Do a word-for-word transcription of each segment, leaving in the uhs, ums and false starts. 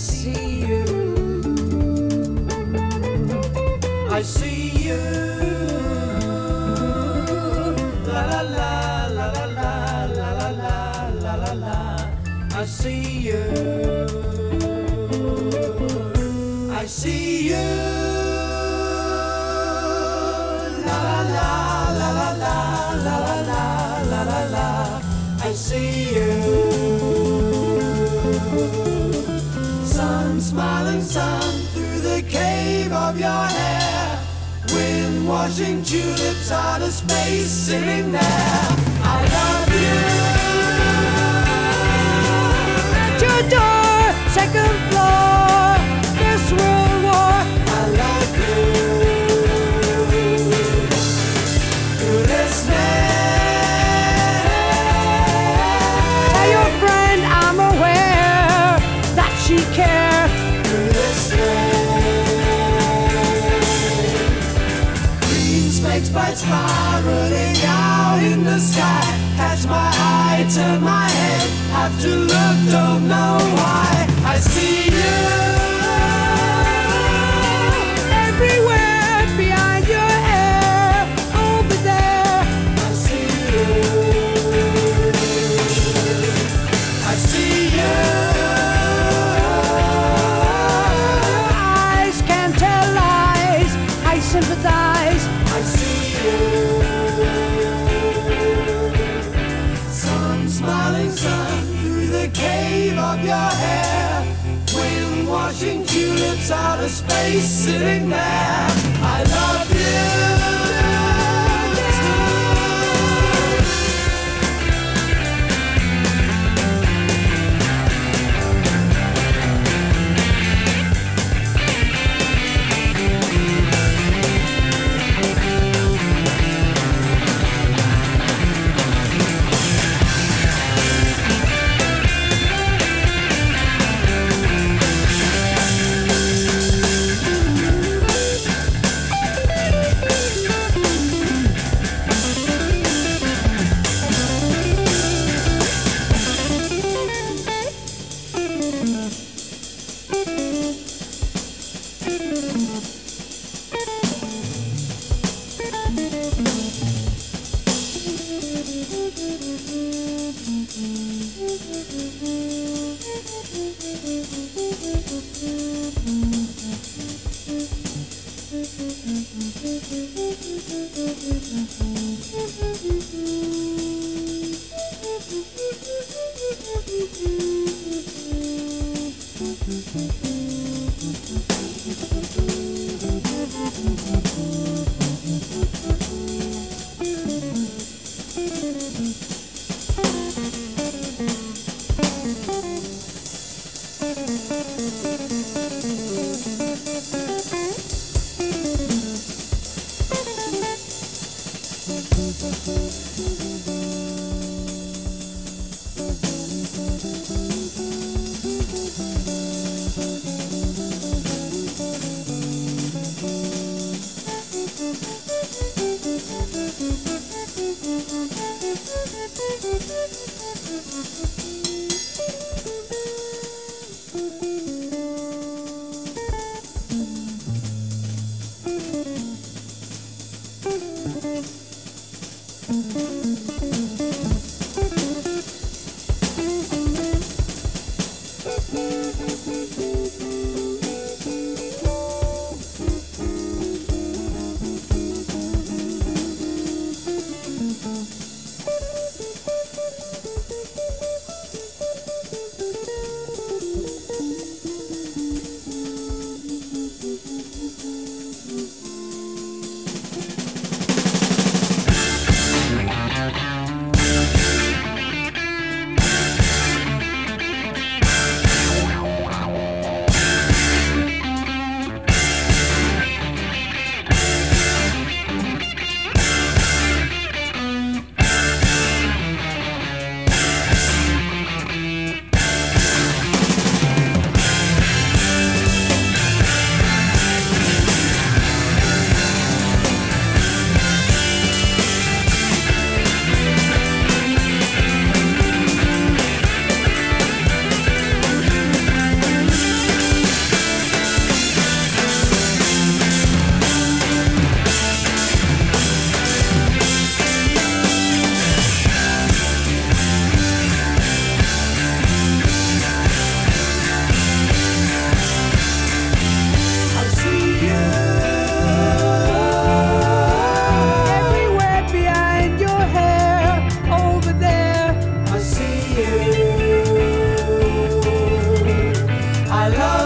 see you. I see you. La la la la la la la la la la la la. I see you. I see you. La la la la la la la la la la la. I see you. Sun, smiling sun through the cave of your hair. Wind washing tulips out of space, sitting there. I love you. At your door, second floor, this world war. I love you. You're listening. Tell your friend I'm aware that she cares. You're listening. Green specks by spiraling out in the sky. Catch my eye, turn my head. Have to look, don't know why. I see you everywhere behind your hair. Over there, I see you. I see you. Your eyes can't tell lies. I sympathize. I see you. Sun, smiling sun through the cave of your hair. Wind washing tulips out of space, sitting there. I love you.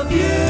love you.